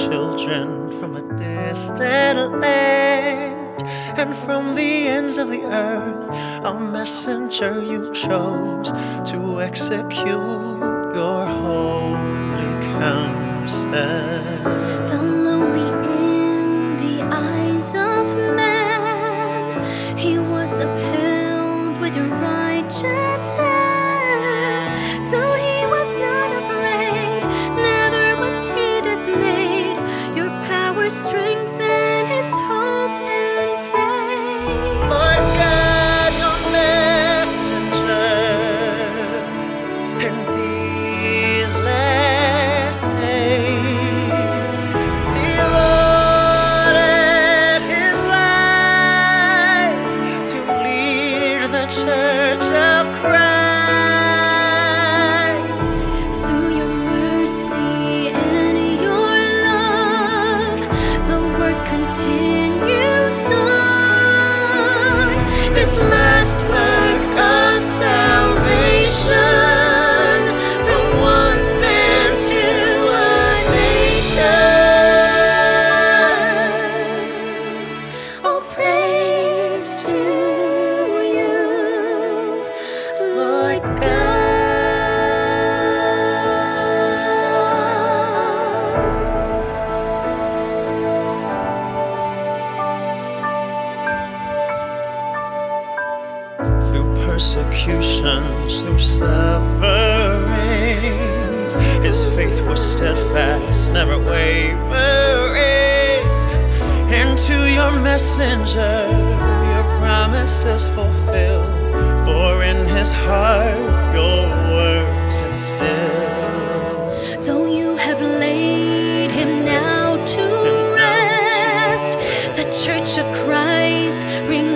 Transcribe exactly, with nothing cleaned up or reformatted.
children from a distant land, and from the ends of the earth, a messenger you chose to execute your holy counsel. The lowly in the eyes of man, he was upheld with your righteous hand. So he was not afraid, never was he dismayed. Your power strengthened his hope and faith. Lord God, your messenger in these last days devoted his life to lead the Church of Christ. Through your mercy and your love, the work continues on. This last work of salvation from one man to a nation. Oh, praise to you, Lord God. Through persecutions, through sufferings, his faith was steadfast, never wavering. And to your messenger, your promises fulfilled. For in his heart, your words instilled. Though you have laid him now to rest, the Church of Christ remains.